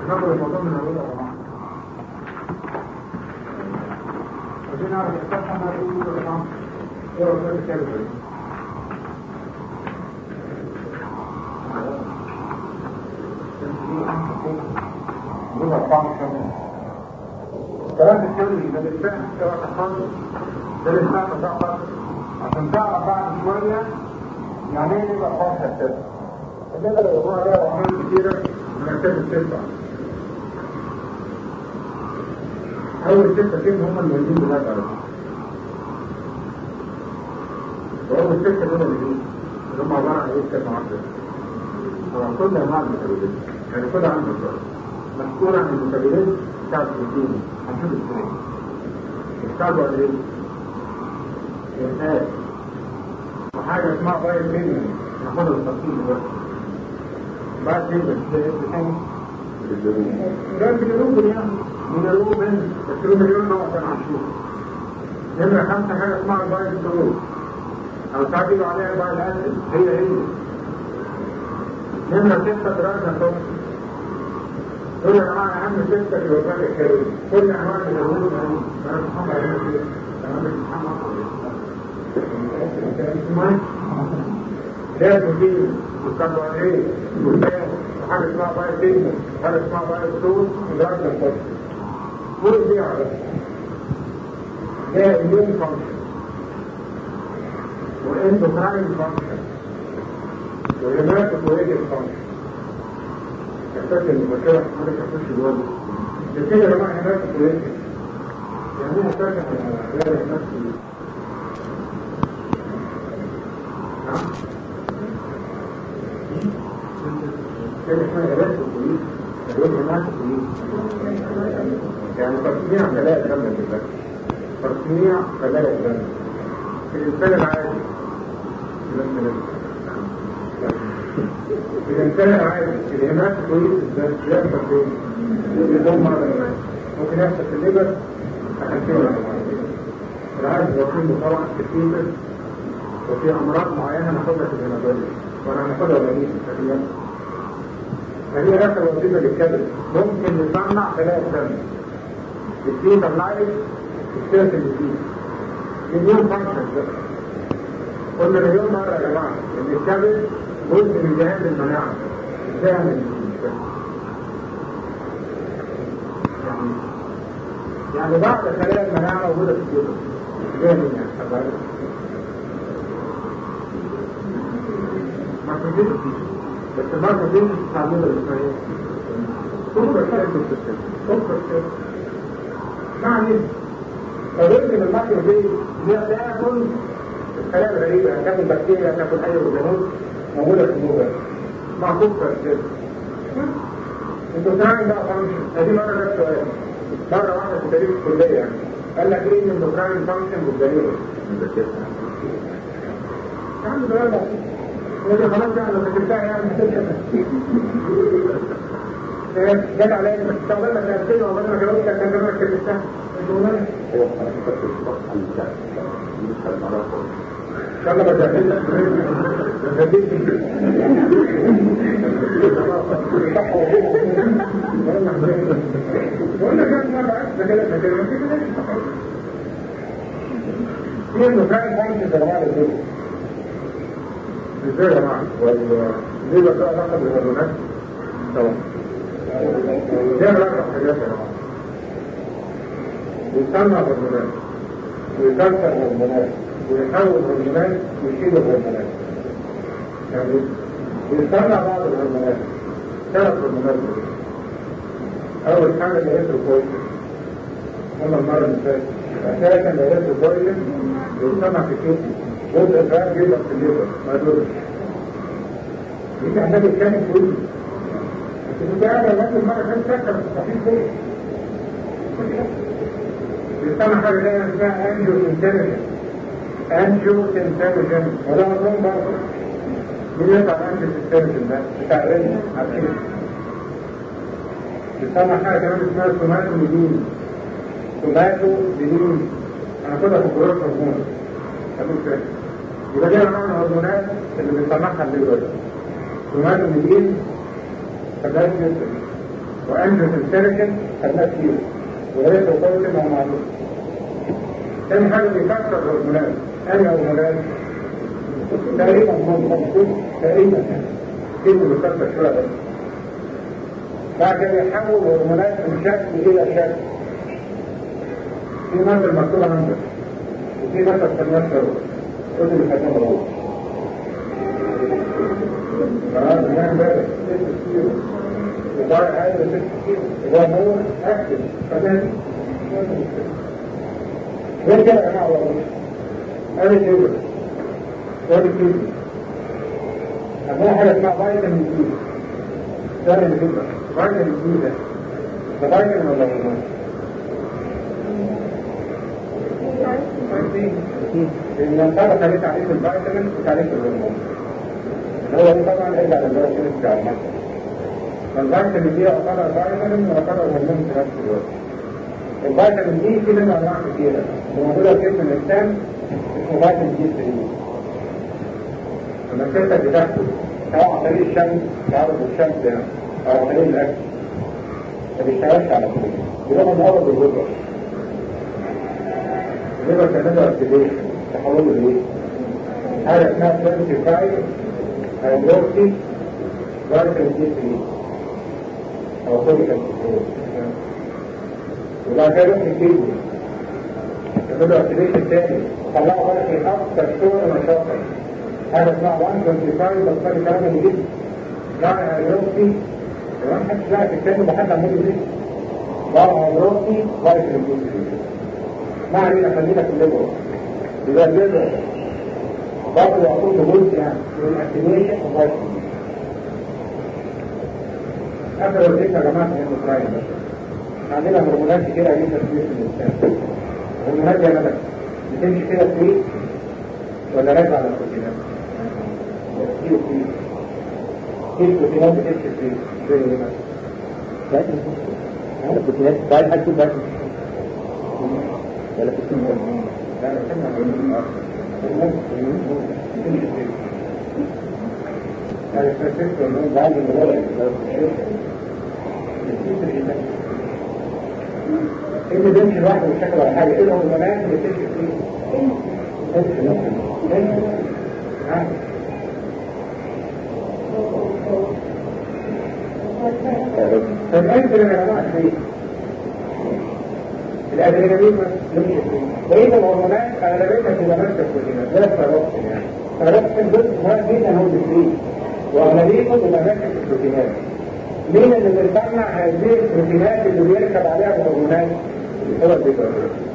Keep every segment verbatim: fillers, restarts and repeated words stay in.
ناخد الموضوع من الاول يا جماعه. عايزين نعرف الاساس احنا هنقول يا جماعه ايه رسائل الكلمه دي. دول اربعه كمان. ثلاثه الكلمه ده بالفعل سواء تخلص ده لسه تدخل عشان تعرف بعد شويه يعني ايه يبقى فرصه السبب. الناس اللي بيقولوا عليها اعمال كتيره مركز السبب. أول ستة كده هم اللي يجيبوا بلاد عربية. وأول ستة دول اللي يجيبوا اللي هم عبارة عن إيه كلمة واحدة. طبعا كل أنواع الميتابوليزم يعني كل عنده سؤال مسؤول عن الميتابوليزم بتاع البروتين هنشوف إزاي. بيحتاجوا إيه؟ إنتاج وحاجة اسمها بايو كيمياء ناخدها بالتفصيل دلوقتي. بعد كده بتلاقي تاني ده بيقولوا يعني مدروب من بس مليون نوع كان عشوه. نمرة خمسة حاجة اسمها البايل ستروب أو تعديلوا عليها البايل أسد هي هي. نمرة ستة دراسة توكسي. دول يا جماعة أهم ستة في وفاة الكالوري. كل أنواع من الهرمون هذه أنا بحب أعمل كده. أنا مش محمد ده بروتين والكربوهيدرات والفات وحاجة اسمها بايل كيمياء وحاجة اسمها بايل ستروب ودراسة توكسي. كل دي عرض ده immune function وendocrine function وhematopoietic function. يحتاج المذكرة حضرتك هتخش جوه لكن يا جماعة hematopoietic يعني ايه يحتاج غير hematopoietic؟ نعم؟ كده اسمها hematopoietic يقول hematopoietic يعني تصنيع خلايا الدم بالذات تصنيع خلايا الدم الإنسان العادي الإنسان العادي الهيماتوبويتس ده يحصل فين؟ يضم ممكن يحصل في الليبر أحسنه العادي يكون طبعا في الفيبر وفي أمراض معينة ناخدها في الهيماتوبويتس وأنا هناخدها وليس فهي آخر وظيفة للكبد ممكن نصنع خلايا الدم الفيبر لايف السيرت الجديد مليون فانكشن ده قلنا مليون مرة يا جماعة ان الكبد جزء من جهاز المناعة ازاي اعمل الجديد يعني يعني بعض خلايا المناعة موجودة في الجسم ازاي من يعني حضرتك ما تجيش بس المرة دي تعملها اسمها ايه؟ سوبر سيرت سوبر سيرت يعني فضلت من الماكرو دي هي تاكل الخلايا الغريبة تاكل بكتيريا تاكل أي أورجانيزم موجودة في الجوع مع سكر كده. انتوا تراين بقى فانكشن هذه مرة ده سؤال مرة واحدة في تاريخ الكلية يعني قال لك ايه ان الدوكراين فانكشن بالجريمة يا عم ده بقى ودي خلاص يعني لو ذاكرتها يعني هتبقى جت عليا بس استخدمنا ثلاثين وعملنا ما جاوبت كان زمان كتبتها الجمله هو حضرتك بتشرح عن الشعب مش هنعرف ان شاء الله بجهز بقول لك انا ما بعرفش ده كده ده كده في انه كان فانكشن يا جماعه ازاي ازاي يا جماعه ليه بقى علاقه بالهرمونات طبعا ده علاقه بحاجات يا جماعه بيصنع هرمونات ويكسر هرمونات ويحول هرمونات ويشيل هرمونات يعني بيصنع بعض الهرمونات ثلاث هرمونات اول حاجه الهيستروبويتين قلنا المره اللي فاتت اساسا الهيستروبويتين بيصنع في الكيدني جزء الغاز بيبقى في الليبر ما يدورش دي تحتاج الكامل كله بس كنت قاعد الناس المره كانت سكر مستحيل كله بيصنع حاجه دايما اسمها انجيو انتليجنس انجيو انتليجنس وده مضمون برضه مين يطلع انجيو انتليجنس ده بتاع الرنج عارفين بيصنع حاجه كمان اسمها توماتو ميدين توماتو ميدين هناخدها في الجروح هرمون هنقول كده يبقى دي نوع من الهرمونات اللي بيصنعها الليبر توماتو ميدين فبلاش جدا وانجيوتنسيريكين خدناه كتير وليس وقوة مع معلومة. تاني حاجة بيكسر الهرمونات. أي هرمونات؟ تقريبا مظبوط تقريبا كده بيكسر شوية بس. بعد كده يحول الهرمونات من شكل إلى شكل. في مثل مكتوب عندك وفي مثل خدناه شروط. قلت اللي خدناه غلط. فهذا هناك بقى ست كيلو وضعي عادة ست كيلو وهو هو أكتب فده غير كده يا جماعة والله أنا كده وأنا كده أما حاجة اسمها فيتامين دي ده اللي كده فيتامين دي ده ده فيتامين ولا هرمون؟ فيتامين لأن ينطبق عليه تعريف الفيتامين وتعريف الهرمون هو ده طبعا يرجع للدرجة بتاع المصر. فالفيتامين دي يعتبر فيتامين ويعتبر هرمون في نفس الوقت. الفيتامين دي في منها انواع كثيرة موجودة في جسم الإنسان اسمه فيتامين دي ثلاثة. لما الجسد بتاخده سواء عن طريق الشمس تعرض للشمس يعني أو عن طريق الأكل ما بيشتغلش على طول بيروح من أول بالجزر. الليبر تعمله أكتيفيشن تحوله لإيه؟ حاجة اسمها سيرتيفايد هيدروكسي فيتامين دي ثلاثة أو فوليك أسيد. وبعد كده يروح للكيدني يعملوا أكتيفيشن تاني وطلعوا بقى في أكثر صورة نشاطا. هذا اسمها واحد وخمسين بس فرق كلام اللي جدا يعني هيدروكسي كمان محدش لاقي في التاني بحد عمود يزيد بقى هيدروكسي فيتامين دي ثلاثة. ما علينا خلينا في الليبر يبقى الليبر برضه يعطوه جزء يعني من الاكتيفيشن وفيتامين دي. آخر وزيتنا يا جماعة هي المصرايين بس عندنا هرمونات كتير جدا في الإنسان. الهرمونات دي أنا بتمشي كده فري ولا راجعة على البروتينات؟ كتير فري. كتير البروتينات بتمشي فري زي ايه مثلا؟ بعد البروتينات بعد حاجة بعد ولا في السن لا لا سمع هرمونات بتمشي فري. يعني فاسفت هرمون بعد الموضوع ايه اللي بيمشي لوحده بالشكل ولا حاجه؟ ايه الهرمونات اللي بتمشي فيه؟ فالأنسولين يا جماعه فيه الادرينالين بيمشي فيه بقيه الهرمونات اغلبيتها بتبقى ماسكه البروتينات زي الثيروكسين يعني الثيروكسين جزء مهم جدا هو فيه واغلبيته بتبقى ماسكه البروتينات. مين اللي بيصنع هذه البروتينات اللي بيركب عليها الهرمونات؟ هو البيبر.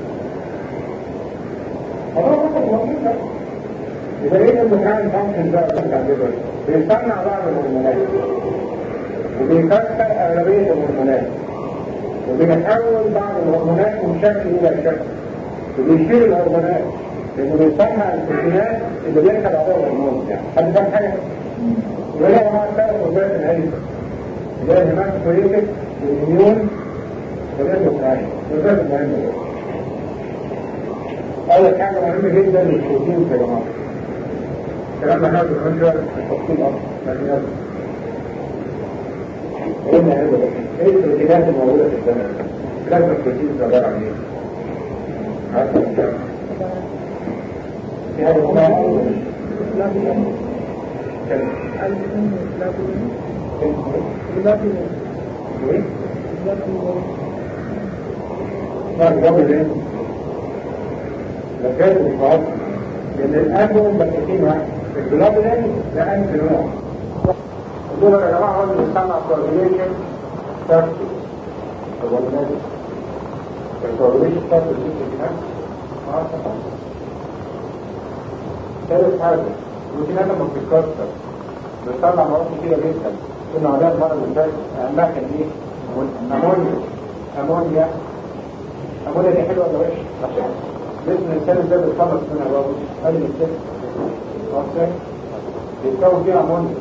خلاص فقط موجود ده. يبقى ايه المكان فانكشن بقى بتاع البيبر؟ بيصنع بعض الهرمونات وبيكسر اغلبيه الهرمونات وبيحول بعض الهرمونات من شكل الى شكل وبيشيل الهرمونات لانه بيصنع البروتينات اللي بيركب عليها الهرمون يعني. حد فاهم حاجه؟ وهي يا جماعه ثلاث وظائف الهيئه اللي هي الهيماتوكريتك والإميون والإندوكراين والذات المهمة دي. أول حاجة مهمة جدا البروتين يا جماعة. الكلام ده هذا كمان شوية التفصيل أكتر لكن هذا قلنا هذا ايه البروتينات الموجودة في الدم؟ ثلاثة بروتين عبارة عن ايه؟ عارفة الكلام؟ في هذا اسمها ايه؟ ما الجبل ايه؟ لكاد الإفعاد لأن الأنبوم بكتين واحد الجلوبولين ده أنت نوع الدول يا جماعة هو اللي بيستعمل كوردينيشن تاكتي الكوردينيشن الكوردينيشن تاكتي اه طبعا ثالث حاجة الروتينات لما بتتكسر بتطلع مواد كتيرة جدا كنا عليها المرة اللي فاتت أهمها كان إيه؟ أمونيا أمونيا أمونيا دي حلوة ولا وحشة؟ جسم الإنسان إزاي بيتخلص منها بقى؟ قال لي الجسم واضح؟ بيتكون فيها أمونيا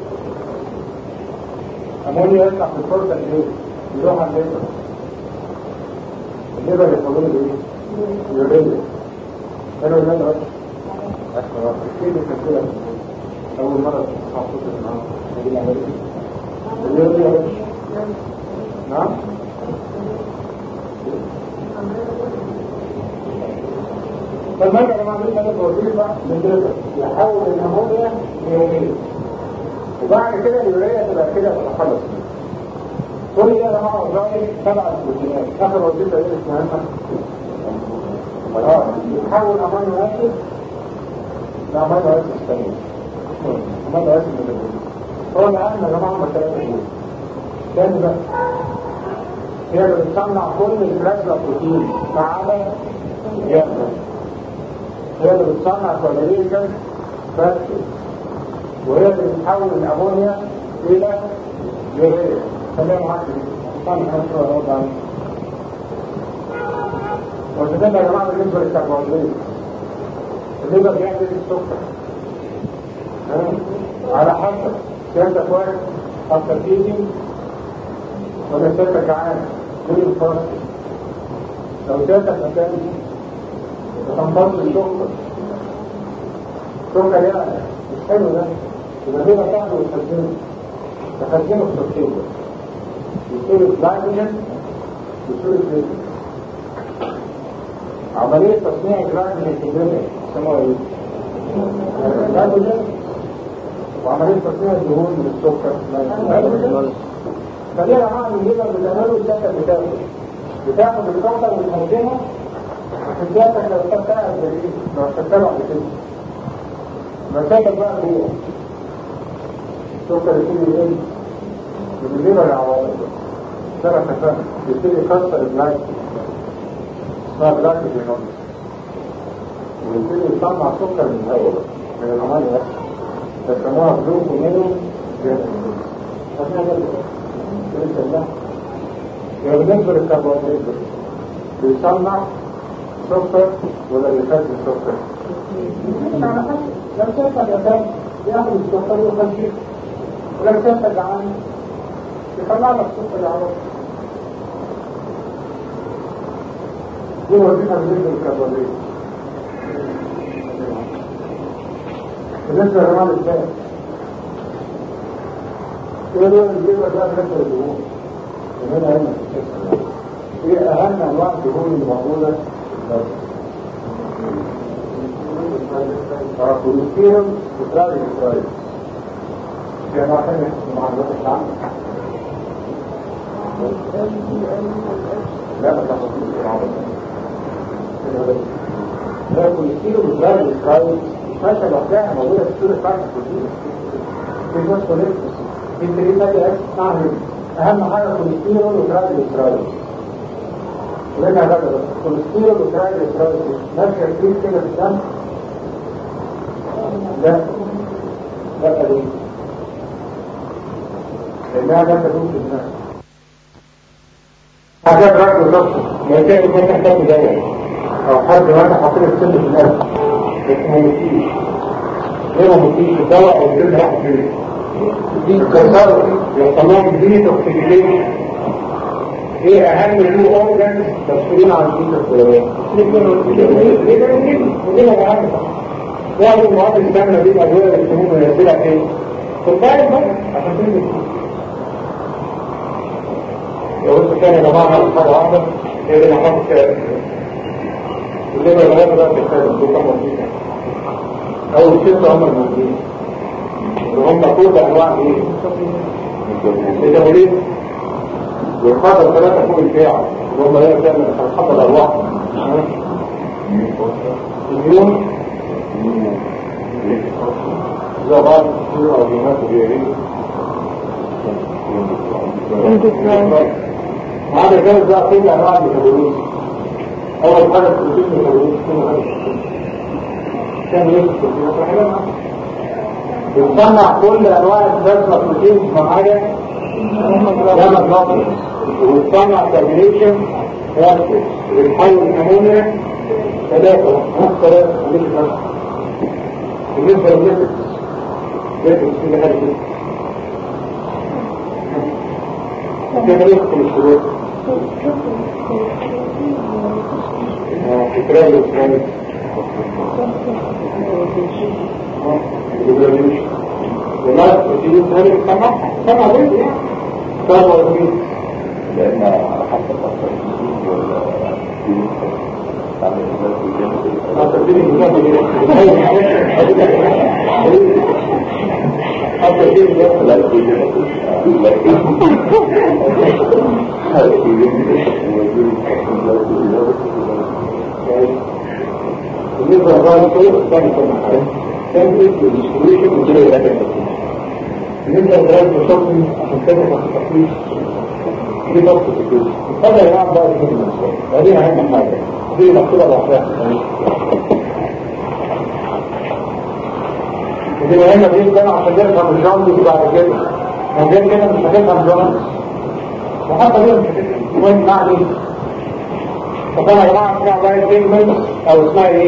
أمونيا يطلع في الفرصة الليل يروح على الليبر الليبر يحولونه بإيه؟ يوريليا قالوا لا لا وحشة كيف بيكتبها أول مرة تحطوش النهار نجي العملية اليوريليا وحشة نعم فالمرجع يا جماعه بيبقى له وظيفه مدرسه يحول الامونيا ليوريا وبعد كده اليوريا تبقى كده تتخلص كل ده يا جماعه وظائف تبع البروتينات. اخر وظيفه ايه اسمها؟ اه يحول امونيا اسيد لامونيا اسيد ثانيه امونيا اسيد ميتابوليك. هو الان يا جماعه هم ثلاثه دول تاني بقى هي اللي بتصنع كل البلازما بروتين ما عدا الجبنه. هي اللي بتصنع كوليريكال فاكتور وهي اللي بتحول الامونيا الى يوريا. خلينا معاك صنع خمسة ورد عنه وتتبع يا جماعه بالنسبه للكربوهيدرات. الليبر بيعمل السكر على حسب سيادتك واحد اكتر فيدي ولا سيادتك جعان دول الفرق. لو سيادتك مكان تنفضل السكر السكر يعني مش حلو ده يبقى الليبر تاخده وتخزنه تخزنه في السكر بصورة جلايكوجين بصورة ليبر. عملية تصنيع جلايكوجين في الجلد اسمها ايه؟ جلايكوجين. وعملية تصنيع الدهون من السكر جلايكوجين. فليه يا جماعه الليبر بتعمله السكر بتاعه بتاخد السكر وتخزنه عشان سيادتك لو استمتعت بالايه؟ لو استمتعت بكده مساكن بقى جوه السكر يبتدي يقل من الليبر العوارض ده انا فاهم يبتدي يكسر الجلايكوجين اسمها جلايكوجينوز ويبتدي يصنع سكر من الهواء من الامونيا اسيد بيسموها جلوكومينو جينوز. عشان كده يبقى بالنسبه للكربوهيدرات بيصنع سكر ولا بيخزن سكر؟ على حسب. لو سكر يا ياخد السكر ويخزنه ولو سكر جعان يطلع لك سكر يعوض. دي وظيفه بالنسبه للكربوهيدرات. بالنسبه لانواع الدهون ايه دول الليبر بقى بالنسبه للدهون؟ هنا هنا ايه اهم انواع الدهون اللي موجوده في البلد؟ كوليسترول وترايجليسرايد. في انواع ثانيه مع حضرتك العامه؟ لا ما تاخدوش العامه. لا كوليسترول وترايجليسرايد ماشي لوحدها موجوده في صوره بتاعت البروتين. في ناس كوليسترول في التريتا دي اعمل اهم حاجه كوليسترول وترايجليسرايد. ولنا هذا بس كوليسترول وترايجليسرايد ماشيه كتير كده في الدم. لا لا ليه؟ لانها لا تدوم في الدم. حاجات رأي بالضبط ما يتعب ما تحتاج دواء او حد ما تحطيه السن في القلب اسمه مفيش غيره مفيش الدواء او الجلد راح فيه دي كسر يطلعوا جديد اوكسيديشن. ايه اهم له اورجانز مسؤولين عن الجلد الفلاني؟ وليه اهم واحد من المواد السامه دي الادويه اللي بيسموها منزلها ايه؟ في الطالب بقى عشان تنزل لو انت كان يا جماعه نعمل حاجه واحده هي اللي نحط اللي بقى الغلابه بقى بتتكلم دول كام وظيفه. اول ست هم الموجودين اللي هم كل انواع ايه؟ التمرين والخطر ثلاثه فوق الفاعل اللي هم ايه بتعمل خطر الارواح اليوم إذا بعض كثير أرجونات وغيرين هذا جايز بقى كل أنواع الميتابوليزم. أول حاجة البروتين الميتابوليزم كله هذا كان يكتب بتصنع كل أنواع البلازما بروتين معايا لما تنظر وبتصنع تابليشن فاكتور بتحول الأمونيا ثلاثة نص ثلاثة خليك بالنسبة للنفس ليس في هذا الشيء كيف يدخل الشروط؟ إكرام الإسلامي والله الإسلامي سمع سمع بيت يعني سمع بيت لأن على حسب أكثر الجسم ولا تعمل بالنسبة للغاية الثاني كل حاجة تنزل بالديستريبيوشن وكده يبقى بالنسبة للغاية الشغل عشان كده ما تتحقيش دي ضغط الجسم هذا يلعب بقى في المنصور وهذه أهم حاجة دي مكتوبة لوحدها ودي مهمة جدا عشان تفهم الجاندس بعد كده لو جاي كده مش هتفهم جاندس وحتى ليه مش هتفهم مهم معني فكان يا جماعة اسمها بايت بيجمنت او اسمها ايه؟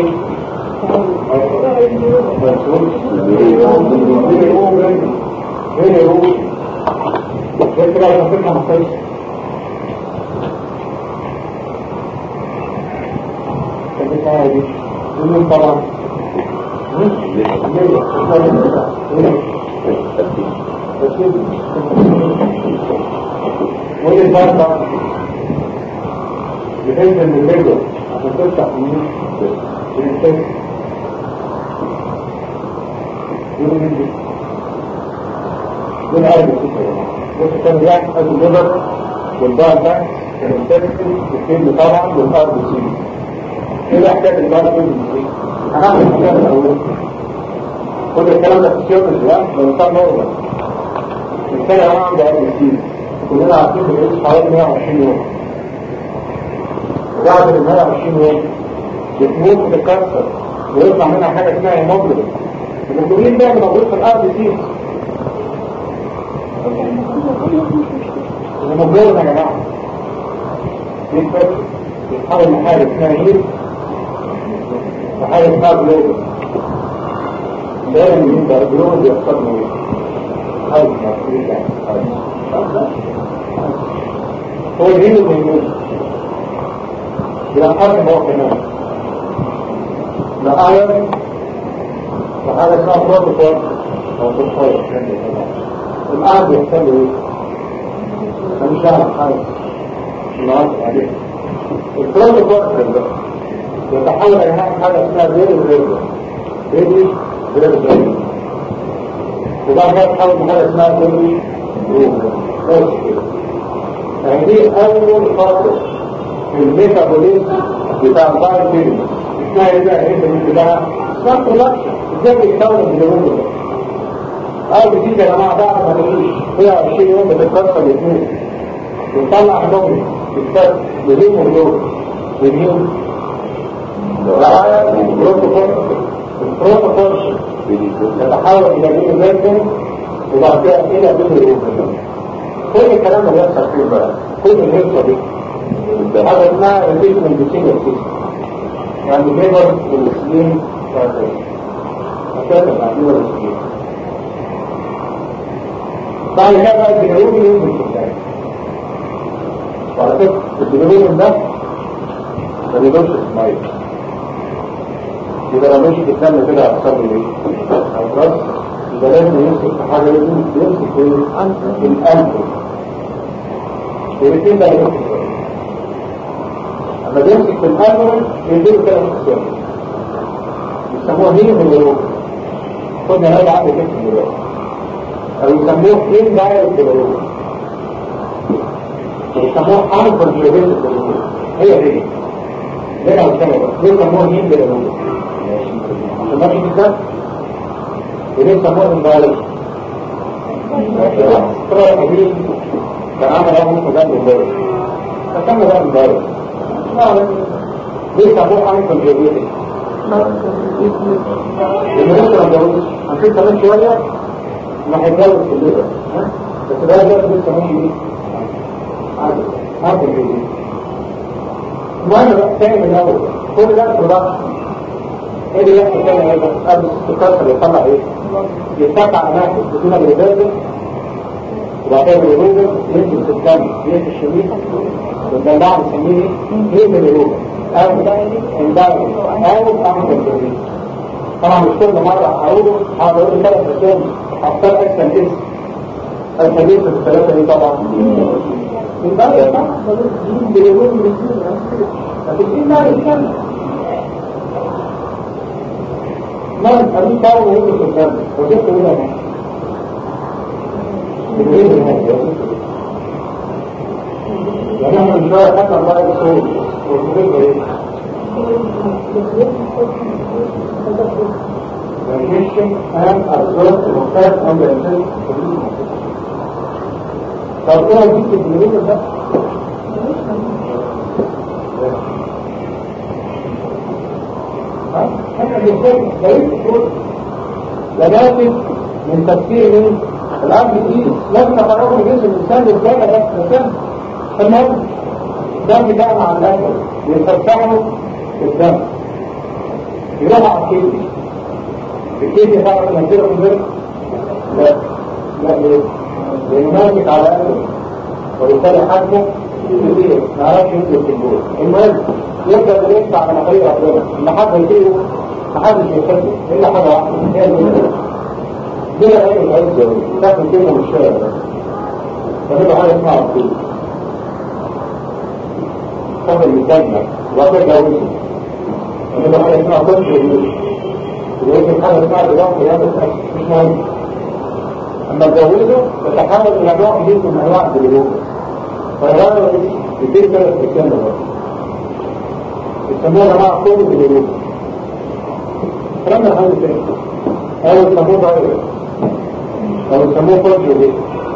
ايه هو؟ ايه كده لما تفهم القصة كان اسمها دي دي طبعا ودي البارطة بحيث ان الرجل عشان تفتح منه بنحتاج يقول من دي دون قلب الكتاب بص كان بيحكي قلب الليبر والبار ده كان مستقبل الكلم طبعا والارض سيدي ايه ده حكاية البار كله هنعمل الحكاية الاول كل الكلام ده في السيوطة الوقت لو كان نورمال الانسان يا جماعة عنده قلب سيدي كلنا عارفين بنعيش حوالي مية وعشرين يوم وبعد ال مية وعشرين يوم بتموت وتتكسر ويطلع منها حاجة اسمها هيموجلوبين الهيموجلوبين ده موجود في الارض فيه الهيموجلوبين يا جماعة يتفكر يتحول لحاجة اسمها هيل وحاجة اسمها جلوبين دايما من ده الجلوبين بيحصل له حاجة اسمها هو الهيل والهيموجلوبين بالأقل هو كمان لا آير وحاجة اسمها بروتوكول أو بروتوكول الآن بيحصل له إيه؟ أنا مش عارف حاجة النهارده عليه البروتوكول ده يتحول إلى حاجة اسمها ريل ريل ريل ريل ريل وبعد كده يتحول لحاجة اسمها ريل ريل بس كده فهذه أول خطوة في الميتابوليزم بتاع البايو كيمياء اسمها ايه بقى ايه اللي بتاعها اسمها برودكشن ازاي بيتكون الهرمون ده اه بتيجي يا جماعه بعد ما تعيش مية وعشرين يوم بتتكسر الاثنين وتطلع هرمون بتتكسر بدون هرمون بدون رعايه بروتوكول البروتوكول يتحول الى بين لازم وبعد كده الى بين الهرمون كل الكلام ده بيحصل فيه بقى كل الهرمون دي هذا اسمها ريبيتمنت بسيجر يعني الليبر والسليم شغالين اساسا عندنا السليم بعد كده بقى الجنوبي ينزل في الثاني وعلى فكره الجنوبي ده ما بيدورش في الميه يبقى لو ماشي في الدم كده هيحصل له ايه؟ هيترص يبقى لازم يمسك في حاجه لازم يمسك في الانف والاثنين ده يمسك لما بيمسك في الأمر يديله كده مكسور يسموه هيم الهروب خدنا هذا عقل كيف الهروب أو يسموه هيم دايركت الهروب يسموه حرف الجيوبيت الهروب هي هي ليه أو السبب ليه يسموه هيم الهروب عشان ماشي كده وليه يسموه هيم دايركت استرار قديم كان عمل هذا ممكن ذنب الهروب فكان ذنب الهروب ليه سابوه عن الجوبيتي لما لسه ما جاوزش هنشوف كمان شوية ما هيتجاوز في الليبر بس ده جاوز لسه ممكن ايه عادي عادي الجوبيتي المهم بقى تاني من الأول كل ده برودكشن ايه اللي يحصل تاني ايه بقى قبل السكر يطلع ايه يتقع على نفسه بدون الريفيرجن وبعد كده الريفيرجن ينزل في الدم ينزل الشريحة والدلع نسميه هيم الهروب او اندايركت او انكونتروليت طبعا مش كل مرة هقوله هقوله ثلاث اسامي هختار اكسن اسم الحديث في الثلاثة دي طبعا الباقي صح باليوم باليوم لكن ايه ما يتكلم ما الحديث ده هو اللي بيتكلم وجدت هنا بالليل هنا يعني احنا مش شويه حتى الله يسوي وكده ايه digestion and absorb the fat on the intestine. طب ايه هديك البلوغ ده؟ ها؟ احنا بنقول بقيت تقول لناتج من تفكير مين؟ العبد دي لازم تقربوا جسم الانسان بالجاية ده الانسان المهم الدم ده مع الاكل يفتحوا الدم يروح على الكيدي الكيدي تعرف تنزله في البرد؟ لا لا ليه؟ لانه ماسك على اكله وبالتالي حجمه كبير ما يعرفش ينزل في البول. المهم يبدا يلف على مخيط ربنا لما حد يجيبه محدش يخده الا حاجه واحده هي البول. دي غير العز قوي تاخد كلمه من الشارع ده فتبقى حاجه اسمها عقيده تاخد الجنه وبعد كده جوزه فتبقى حاجه اسمها طفل الوجه الوجه حاجه اسمها دلوقتي هي مش مهم. اما تجوزه تتحول الى نوع جديد من انواع البلوغ فالغايه بتيجي ثلاث اجسام برضه يسموها جماعه كل البلوغ. كلامنا حاجه تاني او يسموه ضرير او يسموه فرج وبيت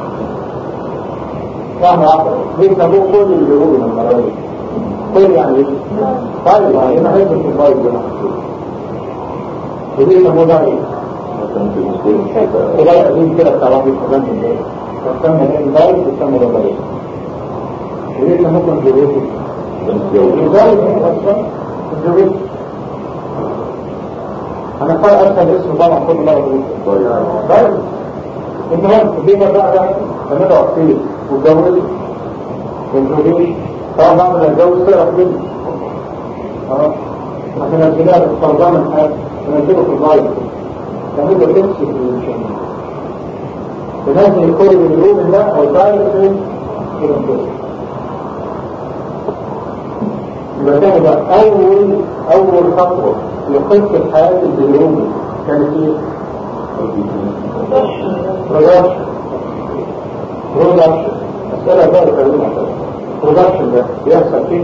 واحده واحده ليه يسموه كل البلوغ من المراجع كل يعني ايه؟ طيب يعني انا حاسس في الفايل ده ودي يسموه ضرير وغاية قديم كده بتعرفي الكلام من ايه تسمى الانبايت تسمى الانبايت وليه ممكن الجروسي الانبايت اصلا الجروسي انا قال اسهل اسم طبعا كل مرة الجروسي المهم الديمة بقى ده هنبقى وقتين والجروسي والجروسي طبعا بعد الجوز تعرف منه اه احنا نزلها بالصربان الحاج ونزله في الغاية فهذا تمسك بالإنسان بنزل الكل بالروم ده أو دايركت إلى الكل يبقى كان ده أول أول خطوة لقصة حياة البيروم كانت إيه؟ برودكشن برودكشن أسئلة بقى يتكلموا عنها برودكشن ده بيحصل فيه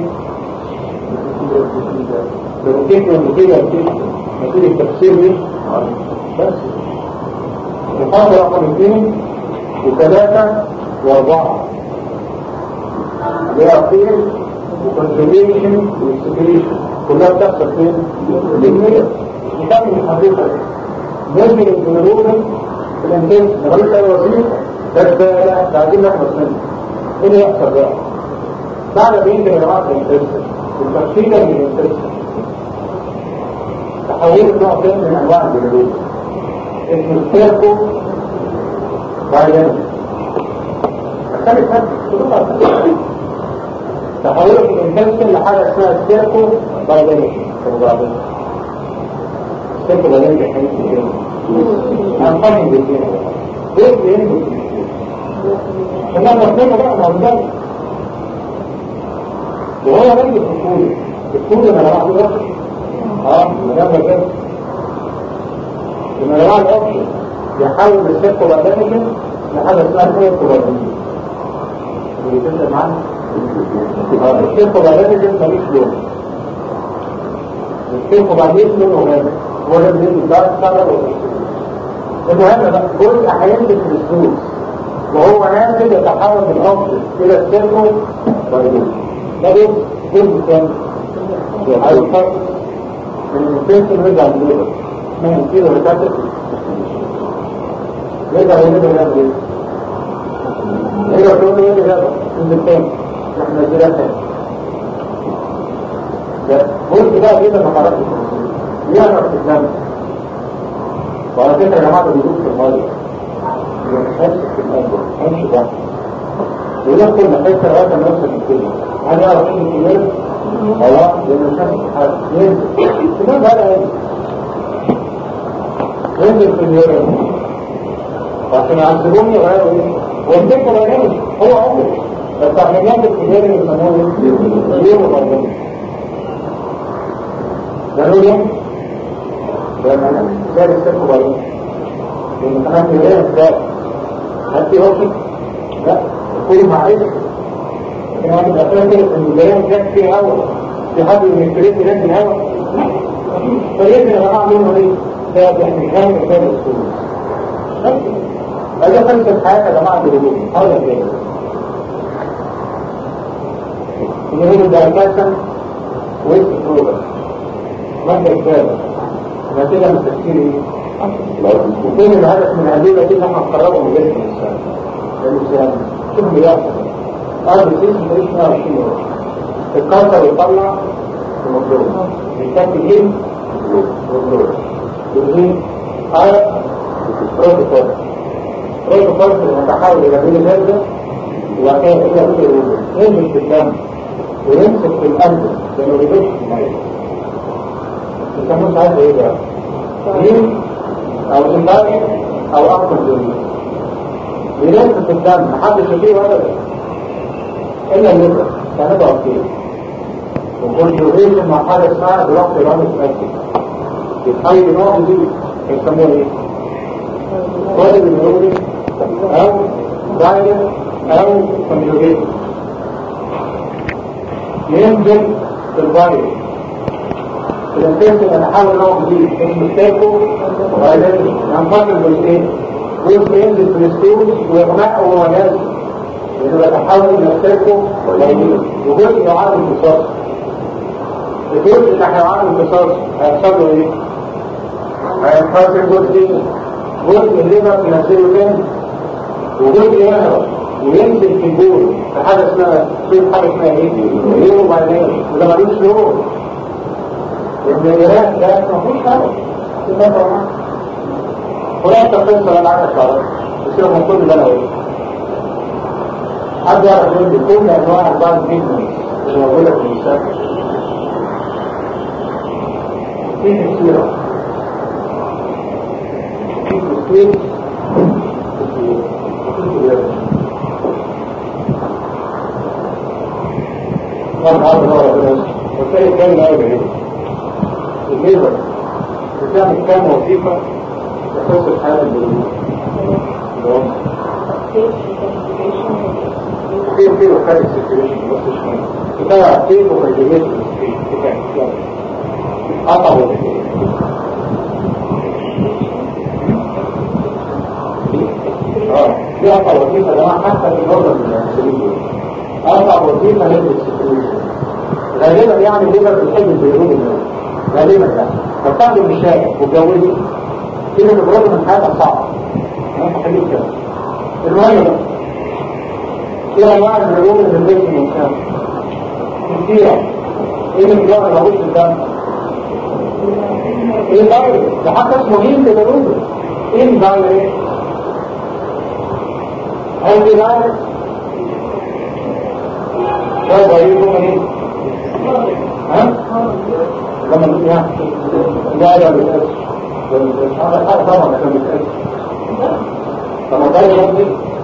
بنتيجة النتيجة نتيجة التفسير دي بس محاضرة رقم اثنين وثلاثة واربعة اللي هي أخير وكونجوجيشن واكسبريشن كلها بتحصل فين؟ بالمية نكمل الحقيقة نجم الجنرون في الانتاج نغير أي وظيفة بس لا تعديل نخلص منه ايه اللي يحصل بقى؟ بعد بينك يا جماعة الانتاج التفصيلة من الانتاج تحولت نوع تاني من انواع الجنرون اسمه السيركو بايلانس الثالث هذا تحولت الانتنشن لحاجة اسمها السيركو بايلانس السيركو بايلانس يحيث الجنة هنقنن بالجنة ايه الجنة عشان لما نصنعه بقى مع الجنة وهو رجل الطفولة الطفولة ما راح بيوصل اه مجمع كده لما نوع الاوبشن يحاول السيركو بايلانس لحاجة اسمها السيركو بايلانس اللي تبدأ معنا السيركو بايلانس ماليش لون السيركو بايلانس لونه غامق هو ده اللي بيدار السبب والتشكيل المهم بقى جزء هينزل في السلوك وهو نازل يتحول من الاوبشن الى السيركو بايلانس ده جزء جزء ثاني هيفرق من الانسان يرجع للليبر ما يصير ريتاتيف يرجع للليبر يعمل ايه؟ يرجع تقول له ايه اللي هذا؟ من الثاني احنا نزلها ثاني قلت بقى كده ما خرجش يعرف الدم وعلى فكره يا جماعه بيدوب في الميه يبقى مش هيمسك في القلب هيمشي بقى ويدخل محيط لغايه ما يوصل للكلى هل يعرف ايه الكلى؟ خلاص لانه مش هيمسك حاجه ينزل كمان بقى ينزل ينزل في اليورين عشان يعذبوني غيروا ايه؟ والدكتور ينزل هو عمره التحليلات الكبيرة اللي يسموه ليه مبرمجة ضروري لأن سير السلك برمجة لأن كمان كبيرة ازاي هل في وقت؟ لا كل معرفة لكن هذا الأساس إن البيان جات فيه هوا في حد من الكريم جات من هوا فليس يا جماعة منه ايه؟ ده بيحملها من كتاب الأصول هذا خمسة حياة يا جماعة بالوجود هذا كده نقول ده أساسا ويست بروبر مادة كتابة نتيجة من تفكير ايه؟ وكل الهدف من الأدلة دي نحن نقربه من جسم الإنسان الإنسان شوف بيحصل أرض الجسم تعيش مئة وعشرين يوم الكسر يطلع المطلوب يتكتب ايه؟ مطلوب يجيب عرق بروتوكول بروتوكول المتحول إلى بين الهرزة وبعد كده إلى بين الهرزة ينزل في الدم ويمسك في القلب لأنه بيدوش في المية يسموه ساعات ايه بقى؟ مين او انباري او اكتر جميل بيلف في الدم محدش يشيله ابدا الا الليبر كانت اكتير وكونجوغيشن مع حاجه اسمها بلوك الرامس اكتير بيتحول نوع جديد يسموه ايه؟ وادي بالنوري او دايركت او كونجوغيشن ينزل في الفايروس الانتنسل انا حاول نوع جديد اسمه ستاكو وبعدين ينفصل بالايه؟ جزء ينزل في الستولز ويغمق وهو نازل لانه بتحول الى ستاكو وجزء يعاد الامتصاص الجزء اللي هيعاد الامتصاص هيحصل له ايه؟ هينفصل جزئين جزء الليفر ينزله تاني وجزء يهرب وينزل في الجول في حاجه اسمها في حاجه اسمها ايه؟ ليه وبعدين وده ملوش لون الجيران ده مفيش حاجة كده طبعا ولا تقصر انا عارف شعرك يصير من كل اللي انا قلته حد يعرف يقول لي كل انواع البعض جدا اللي موجوده في المستقبل في كثيره في كثير ما بعرف هو ربنا وكان كان قوي الليبر بتعمل كام وظيفة تخص الحالة البلوغية كيف كيف وخارج السيكريشن بس شوية بتاع كيف وخارجية السيكريشن قطع وظيفة اه دي قطع وظيفة يا جماعة حتى في الوضع السليم قطع وظيفة للسيكريشن غالبا يعني الليبر بتحب البيولوجي غالبا يعني فبتاخده من الشارع وتجوزه كده تبرده من حياتها صعبة انا هخليك كده المهم بقى كده انواع الهرمون اللي بتنزل من الانسان كتيرة ايه اللي بيجرى موجود في الدم ايه الدايركت ده حتى اسمه مين تدروجه ايه الدايركت هل دي دايركت ده ضعيفه ايه ها لما نقول يعني لا لا بالأسف هذا حاجة طبعا عشان بالأسف فما طالب ربي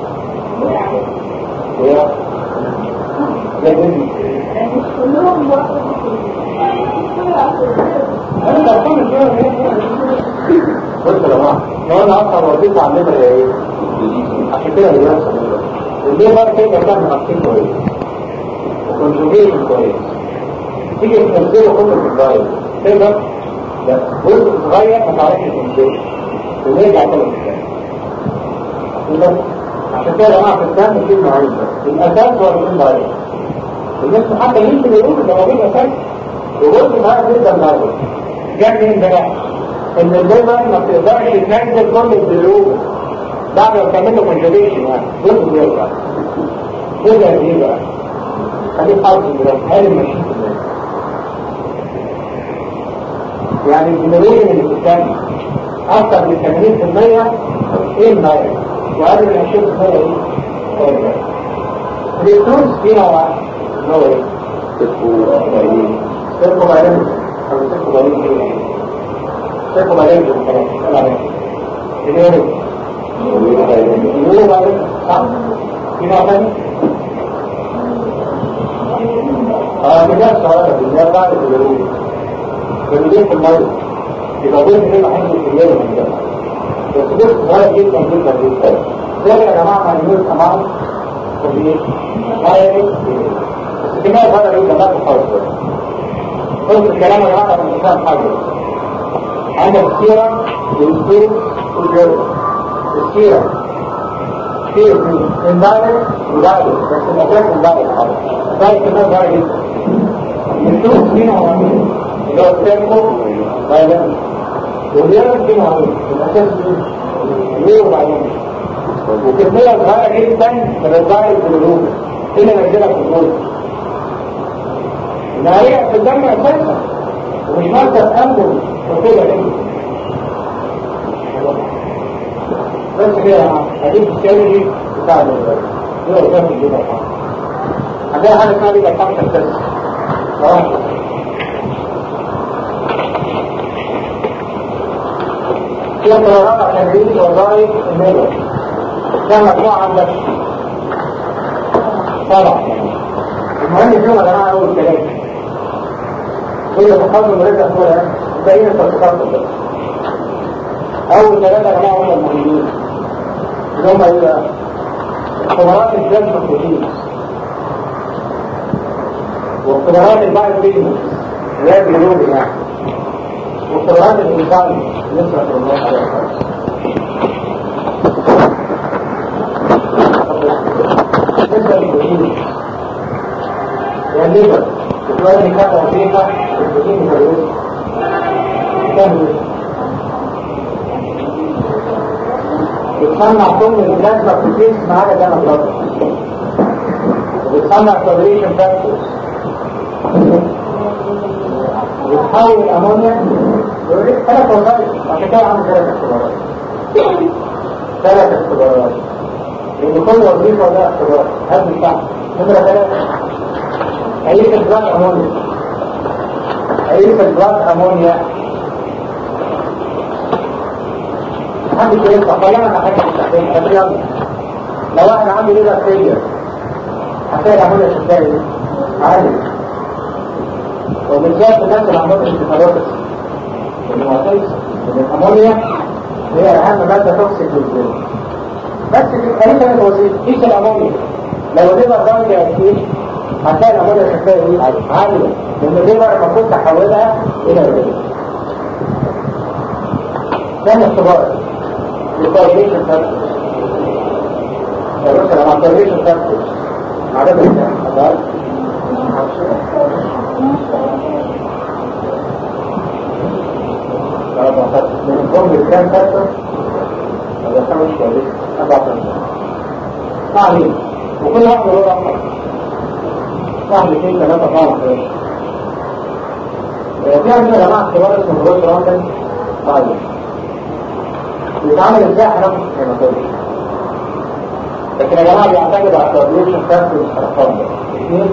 هي لكن كلهم أنا أقول شوية بص يا جماعة لو أنا أكثر وظيفة على الليبر هي إيه؟ عشان كده اللي بيحصل الليبر كده تعمل أكثر كويس وكونجوجيشن كويس تيجي تنزله كله في الدايركت تقدر لا جزء صغير ما تعرفش تنزله ونرجع كله في الدايركت عشان كده يا جماعه في الدم في نوعين بس الاساس هو الدايركت الناس حتى يمكن يقولوا ده موجود اساس وجزء صغير جدا دايركت جاب منين ده بقى؟ ان الليبر ما بتقدرش تنزل كل البلوغ بعد ما تعمل له كونجوليشن يعني جزء بيرجع جزء ايه بقى؟ خليك حافظ دلوقتي هل المشين يعني الجنريشن اللي في الدم اكثر من ثمانين بالمية ايه النايل وقبل من عشرين بالمية ايه؟ الالكترونز في نوع واحد اللي هو ايه؟ سيركوبايلين سيركوبايلين او سيركوبايلين ايه؟ سيركوبايلين بالكلام اسأل عليها اللي هو ايه؟ اللي هو صح؟ في نوع ثاني؟ اه مجال صغيرة بالله بعد الجلوية جلوية في المية يبقى بين كده حاجة في الليل من ده بس بص صغير جدا جدا جدا زي يا جماعة ما يموت أمام وبيه غير بس كمية صغيرة جدا لا تخلص قلت الكلام يا جماعة من الإسلام حاجة عندك السيرة والسوق والجرد السيرة في انبالغ وبالغ بس الأساس انبالغ حاجة فهي كمية صغيرة جدا السوق فينا وعمين اللي هو التنكو غيران والجرد فينا وعمين الأساس ليه وبعدين وكمية صغيرة جدا من الضائل في الهدوء هنا نجدها في الهدوء النهاية في الدم أساسا ومش مادة أنبل وكده كده بس كده يا جماعة هجيب السيولوجي بتاع الوزارة دي وزارة الجيبة الحمد عندها حاجة اسمها بيبقى خمسة أساس صراحة في قرارات عشان تجيب وظائف الميلة ده مجموعة عندك طبعا المهم فيهم يا جماعة أول كلام كل تقدم رجع فولا بين التصرفات ده أول ثلاثة يا جماعة هم المهمين اللي هم إيه اختبارات الجسم البروتين واختبارات البايو فيزيكس اللي هي البيولوجي يعني واختبارات الإنسان نسبة الناس عليها نسبة البروتين يعني الليبر الوزن كان فيها البروتين الفيروسي كان بتصنع كل البلازما بروتينز ما عدا جانا بلازما وبتصنع كوبريشن فاكتورز وبتحول امونيا يوريك ثلاث وظائف عشان كده عامل ثلاث اختبارات ثلاث اختبارات لان كل وظيفه لها اختبار هذا بتاع نمره ثلاثه هيئة البلاد امونيا هيئة البلاد امونيا حد كويس فقالنا انا حاجة مستحيل ابريض لو احنا عندي ليه بكتيريا هتلاقي الامونيا شكاية عالي وبالذات الناس اللي عندهم انتفاروتس المعتيس ان الامونيا هي اهم مادة توكسيك للجسم بس في اي كانت وظيفة كيس الامونيا لو ليبر درجة كتير هتلاقي الامونيا شكاية ايه عالية لان الليبر المفروض تحولها الى الجسم ثاني اختبار الكوردينيشن فاكتورز يا باشا لما الكوردينيشن فاكتورز عدد الكام أدار من الكون بالكام فاكتور هذا خمس كوردينيشن أربعة فاكتور معلين وكل واحد له رقم واحد اثنين ثلاثة أربعة خمسة في عندنا يا جماعة اختبار اسمه جروس راندن طيب بيتعمل ازاي حرام هيماتولوجي لكن يا جماعه بيعتمد على الكوردينيشن فاكتورز الارقام ده اثنين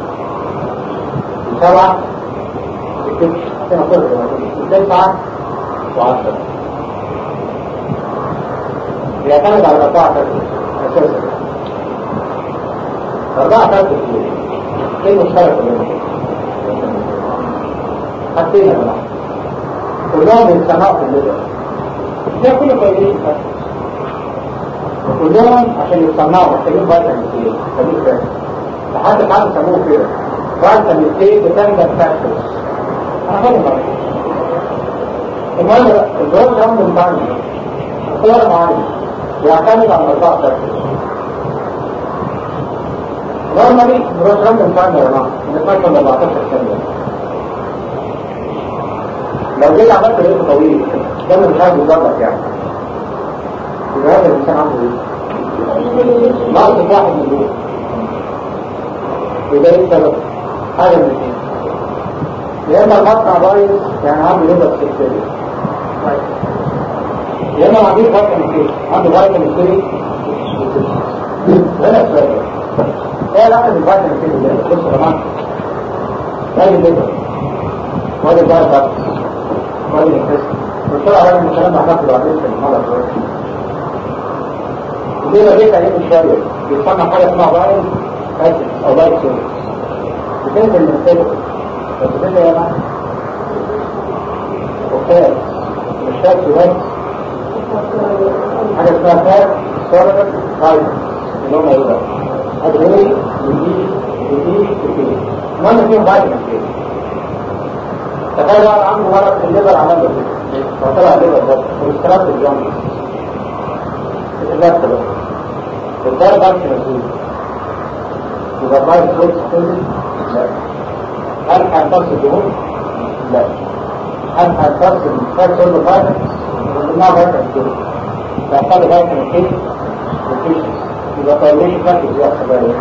سبعه ست هيماتولوجي تسعه وعشره بيعتمد على الاربعه فاكتورز اساسا اربعه فاكتورز ايه مشترك بينهم حاجتين يا جماعه كلهم بيتسمعوا في الليبر ده كله كويسين وكلهم عشان يصنعوا محتاجين فيتامين سي فدي كده لحد حد سموه كده فيتامين سي بتنجد فاكتورز انا فاهم بقى المهم الجروس راندن تايم اختيار معين بيعتمد على الاربعه فاكتورز نورمالي الجروس راندن تايم يا جماعه بنتكلم أربعتاشر ثانيه لو جيت عملت ريق طويل ده مش عارف يظبط يعني يبقى هذا الانسان عنده ايه؟ ناقص واحد من دول وده ايه السبب؟ حاجه من الاثنين يا اما المصنع بايظ يعني عنده ليبر سكتيريا يا اما ما عندوش فيتامين سي عنده فيتامين سي هنا السؤال ايه علاقه بالفيتامين سي بالليبر؟ بص يا جماعه ادي الليبر وادي البايظ وادي الانفست والسرعه وادي الكلام ده هناخده بعدين في المره الجايه ليه ما جيت عليكم شوية بيتصنع حاجة اسمها بايل فاسد او بايل سورس بتنزل من السيلة بس بتنزل يا معلم وفات مش فات بس حاجة اسمها فات سولر فايبر اللي هم ايه بقى؟ ادرينالين ودي ودي ودي المهم فيهم فايتامين كده. تخيل واحد عنده مرض في الليفر عمل له كده وطلع الليفر برضه واسترات الجنب الإجابة بقى الدار بقى مش مسؤول يبقى الضغط كويس تنزل؟ لا. هل هنفصل الدهون؟ لا. هل هنفصل الفات كله فاتح؟ قلناها فاتح كده فأحتاج فاتح كده وكيش يبقى طيليش فاتح زي الخبايا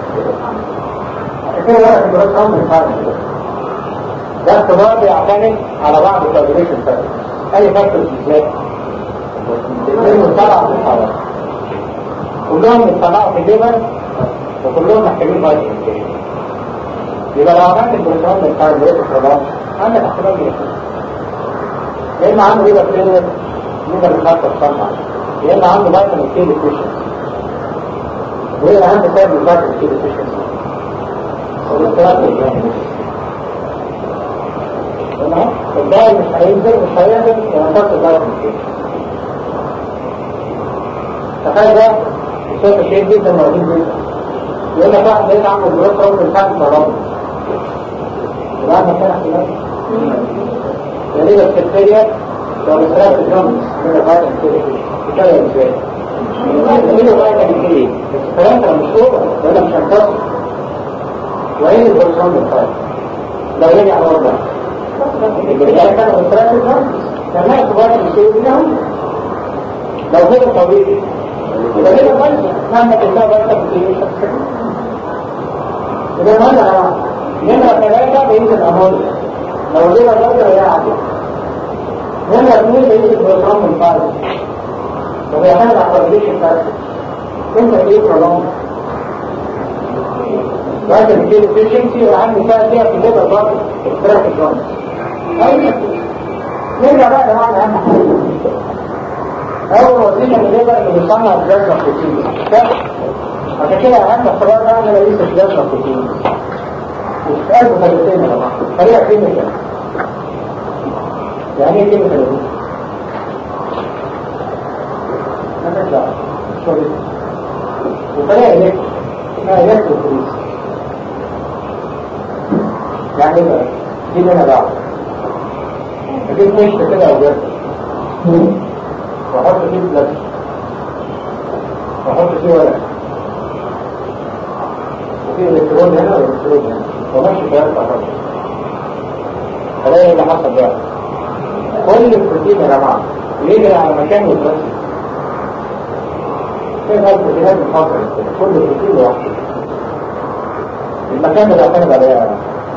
عشان كده ورق الدراسة هم الفاتح كده ده اختبار بيعتمد على بعض التغييرات الفاتح أي فاكتور بالذات الاثنين والسبعة في الحوار كلهم بيتصنعوا في الليبر وكلهم محتاجين فايتامين كي. يبقى لو عملت البروتون من الفايل لقيت الخلاص عندك احتمال يحصل يا اما عنده ليبر فيلر ليبر الخاصة تصنع يا اما عنده فيتامين كي ديفيشنسي وايه اهم سبب الفيتامين كي ديفيشنسي؟ الاضطراب الجانبي تمام؟ الدواء مش هينزل مش هينزل ينقص الفيتامين كي. تخيل ده الشيء الشيء جدا موجود جدا يقول لك واحد لقيت عنده جروس رمز الفاتح مرض يبقى عندك كده احتمال يعني السكتيريا لو بسرعة الجنب من الفاتح كده كده ازاي؟ مين الفاتح كده؟ بس الكلام مش اوبر ولا مش هنتصل وين الجروس رمز الفاتح؟ لو رجع ورا يبقى كان بسرعة الجنب كان ما يتبقى الشيء منهم لو هو طبيعي إذا هي غلطة مهما تنسى غلطة بكثير إذا ما أنا نمرة ثلاثة بينزل أمونيا لو هي غلطة هي عادية نمرة اثنين بينزل بروتون من فارغ وبيعتمد على الريليشن فارغ انت ايه برولونج لكن في الافشنسي وعندي مثال فيها في الليبر برضه اختراق الجونز أي نرجع بقى لمعنى أهم حاجة أول وظيفة من الليبر اللي بيصنع البلازما بروتين عشان كده أهم اختبار بقى أنا بقيس البلازما بروتين وفي قلبه طريقتين يا جماعة طريقة كيميكال يعني ايه كيميكال دي؟ ما تطلع شوية وطريقة إلكتريك اسمها إلكتروفوريز يعني ايه بقى؟ دي اللي أنا بعمل أجيب مشط كده أو جرد وأحط فيه بلازما وأحط فيه ورق وفيه إلكترون هنا وإلكترون هنا ومشي ثلاثة أحط خلايا اللي حصل بقى كل البروتين يا جماعة يجري على مكان ويترسل كيف هذا البروتينات بتفضل كل بروتين لوحده المكان اللي اعتمد عليه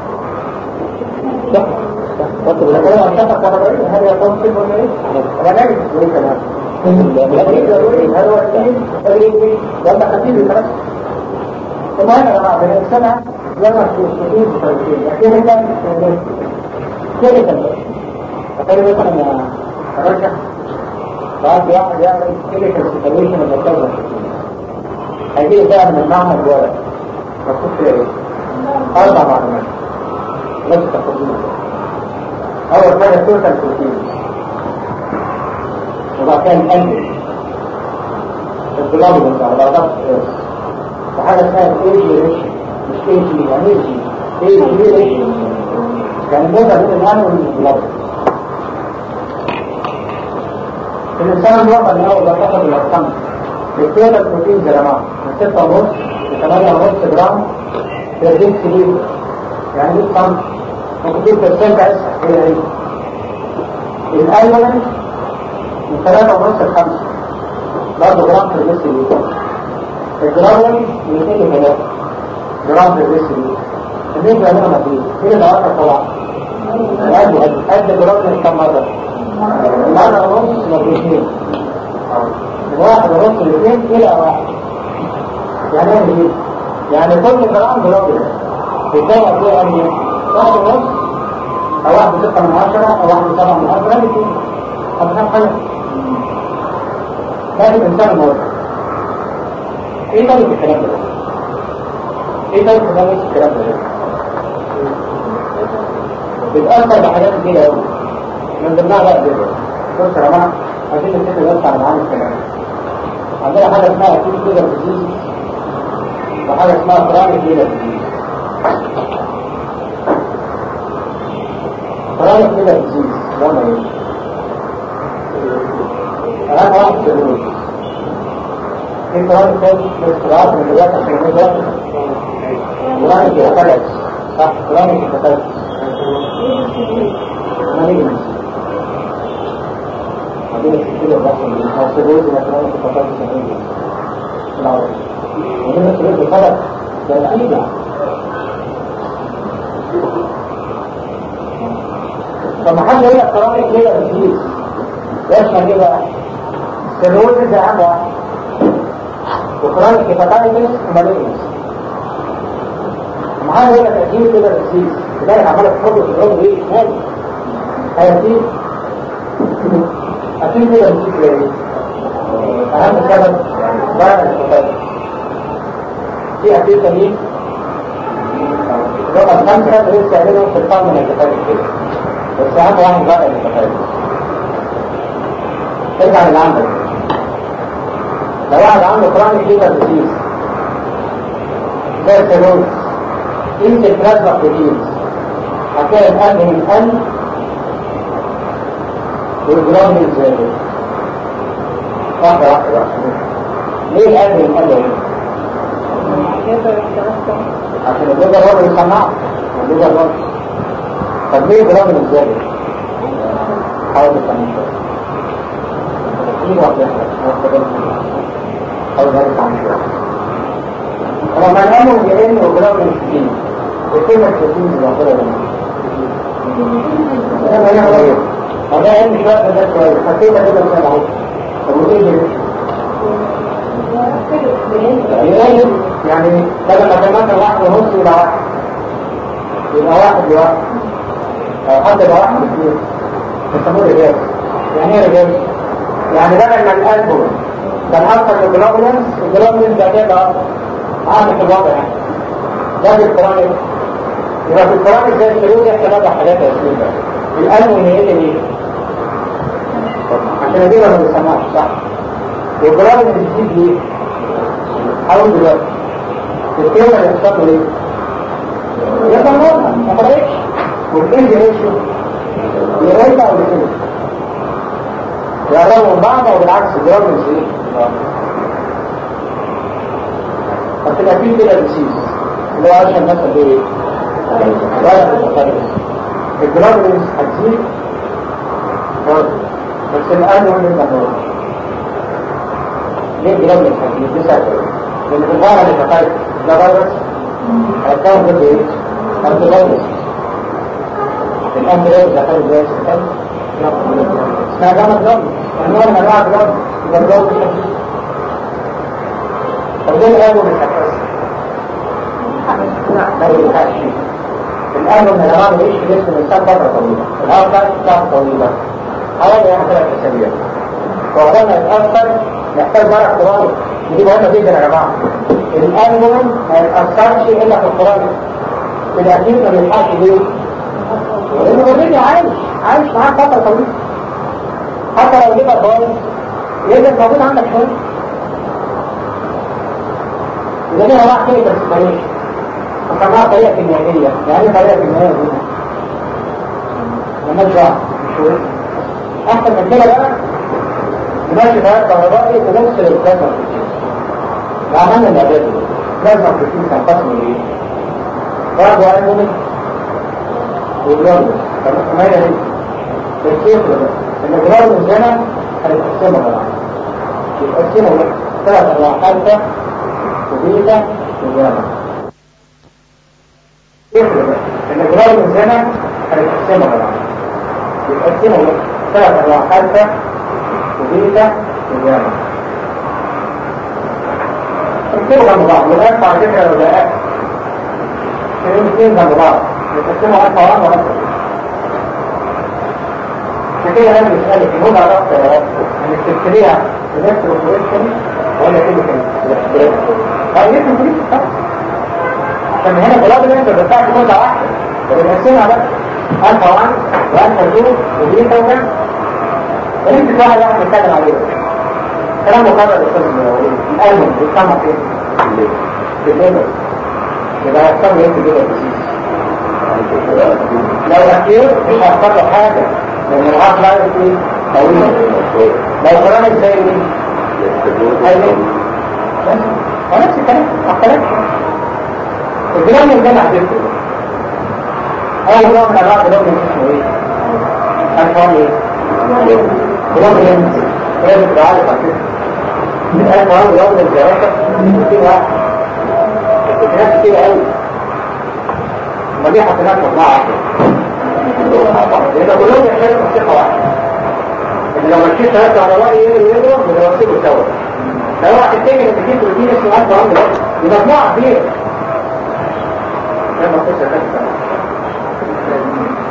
صح صح لكن لو انشطة كهربائية هل يكون صفر ولا ايه؟ انا ناجد تقول كلام هل هو السين تقريبي ولا خفيف الفرس المهم يا جماعة من السنة لما البروتين بروتين لكن هنا كيف تنبش أقول مثلا أرجع بعد واحد يعمل كيميكال سيبريشن من الكذا هيجي بقى من المعنى الجوارح مكتوب فيها ايه؟ أربع معلومات لازم تاخدوها أول حاجة توتال بروتين وبعد كده الأنجل الجلوبولين على بعضها وحاجة اسمها ايجي ريشن مش ايجي يعني ايجي ايجي ريشن يعني موضع بين الأنجل والجلوبولين الإنسان الوضع الأول ده فقط الأرقام التوتال بروتين يا جماعة من ستة ونص لثمانية ونص جرام تردين سليم يعني مية سم ممكن تقول ترسل أسح هي هي الأول من ثلاثة ونص لخمسة برضه جرام تردين سليم الجرام من اثنين لثلاثة جرام تردين سليم الناس بيعملوا مدين مين اللي عارفة طبعا؟ قد قد جرام من كم مرة مرة ونص مرتين واحد ونص الاثنين الى واحد يعني ايه؟ يعني كل جرام جرام بيساوي قد ايه قد ايه؟ واحد ونص او واحد ستة من عشرة او واحد سبعة من عشرة الاثنين هتفهم حاجة لازم الانسان الموضوع ايه طريقة الكلام ده؟ ايه طريقة الكلام ده؟ بيتأثر بحاجات كتير قوي من ضمنها بقى كده. بص يا جماعة عايزين نتفق بس على معاني الكلام. عندنا حاجة اسمها أكيد كده ديزيز وحاجة اسمها كرونيك كده ديزيز. كرونيك كده ديزيز ده ما ايه؟ أهم واحد سيروز. في كرونيك كده الاستراحات من دلوقتي عشان نقدر كرونيك هيباتايتس صح؟ كرونيك هيباتايتس مالينس عندنا كتير بيحصل من السيروز مثلا في هيباتايتس مالينس في العرب ومن السيروز بالفرق ده أكيد فما حد يقول لك كرونيك ليه ديزيز يشمل ايه بقى؟ السيروز ده اهم واحد وكرونيك هيباتايتس ومالينس. لما حد يقول لك اكيد كده ديزيز بداية عمالة تحط في العمر ايه؟ مالي هيأتيك أكيد كده ديزيز ايه؟ أهم سبب بقى الهيباتايتس. في أكيد تانيين رقم خمسة لسه قايلينهم في الفرق من الهيباتايتس كده بس أهم واحد بقى الهيباتايتس. ترجع للي عندك لو واحد عنده كرونيك ليفر ديزيز ده سيروز انت بلازما بروتينز هتلاقي القلب من القلب والجلوبين زيادة واحدة واحدة واحدة. ليه القلب من القلب هنا؟ عشان الليفر هو اللي بيصنعه والليفر هو. طب ليه الجلوبين زيادة؟ حاول تفهمه كتير واحدة واحدة حاول ذلك عن شوية. هو معناه جئين وجلوبين كتير وكلمة كتير الوحيدة لنا أنا أنا غير هذا علم شوية ده شوية حسيت كده مثلا اهو طب وإيه ده؟ يعني بدل ما كان مثلا واحد ونص يبقى واحد يبقى واحد لواحد أو حتى يبقى واحد واثنين بيسموه رجال. يعني ايه رجال؟ يعني بدل ما القلب كان أكثر من الجلوبولينز الجلوبولينز ده كده أكثر عامل في الوضع يعني ده في الكرونيك. يبقى في الكرونيك زي السيروز احنا نضع حاجات أسلوب بقى القلب ونيته ليه؟ عشان دي ما بنسمعش صح؟ والجلوبولينز بتزيد ليه؟ حاول دلوقتي الكلمة اللي بتحصل ليه؟ يبقى نورمال ما فرقتش والإنجي ريشيو يريتا أو بكده يقربوا من بعض وبالعكس الجلوبولينز ايه؟ فتبقى فيه كده ديزيز اللي هو عشان مثلا ايه؟ الجلوبولينز هتزيد بس الآن هو اللي بنقول ليه الجلوبولينز هتزيد؟ دي سهلة لأن في الظاهر اللي تقايد ده فيروس هيتكون ضد ايه؟ أنتي فيروس الأنتي فيروس هيتكون ازاي؟ اسمها جامعة جلوبولينز النوع من أنواع الجلوبولينز يبقى الجلوبولينز طب ليه الآن مش هتكسر؟ ما يلحقش الآن من الأمام يعيش في جسم الإنسان فترة طويلة الهواء كانت ساعة طويلة حوالي يعني ثلاث أسابيع وعندما يتأثر يحتاج مرة كروني ودي مهمة جدا يا جماعة. الألبوم ما يتأثرش إلا في الكروني في الأكيد ما بيلحقش ليه؟ لأنه اوريدي عايش عايش معاك فترة طويلة حتى لو ليبر بايظ يقدر موجود عندك شوية إذا ليها واحد كده تستعيش وكمان طريقة كيميائية يعني طريقة كيميائية دي لما تجع شوية أحسن من كده بقى نمشي فيها كهربائي ونفصل البلازما بروتين وعملنا الأباد دي البلازما بروتين كان قسم إيه؟ برضه ألبومين وجلوبولينز طب الحماية دي بالكيف ده إن الجلوبولينز هنا هنتقسمها بقى يتقسموا بقى ثلاث أنواع ألفا وبيتا وجاما يفرق ان الجلوبولينز هنا هنتقسمها بقى يتقسموا بقى ثلاث انواع ألفا وبيتا وجاما يتقسموا جنب بعض والألفا على فكرة لو لقاك كانوا الاثنين جنب بعض يتقسموا ألفا واحد وألفا عشان كده انا بسألك هو على رأس ان التكتيرية الكتروفوريشن ولا كده كده اه يمكن تريد صح عشان هنا الجلوبولينز بتاعك مدة واحدة بنقسمها بقى ألفا واحد وألفا اتنين وبيتا وكام ونمسك واحد واحد نتكلم عليه كلام مقرر للأستاذ المنورين الألمن بيسمى فين؟ بالليبر يبقى يحصل لي انت كده بسيس لو أكيد مش هيحصل له حاجة لأن العقل لايف ايه؟ طويل لو قرانك زي مين؟ أيوه بس ونفس الكلام أختلف الجلوم اللي أنا حدثته أول نوع من أنواع الجلوم اسمه إيه؟ أنفان إيه؟ جلوم الإنسي هي اللي بتعالج أكيد أنا مهم جلوم الجراشة في واحد الناس كتير قوي ما دي حسنات مطلعة لأن كلهم يحتاجوا موسيقى واحدة إن لو مشيت ثلاثة على رأي يقدر ويضرب بنوصله سوا لو واحد تاني اللي بيجيب روتين اسمه ألف عمر دي مجموعة كبيرة لما تخش ثلاثة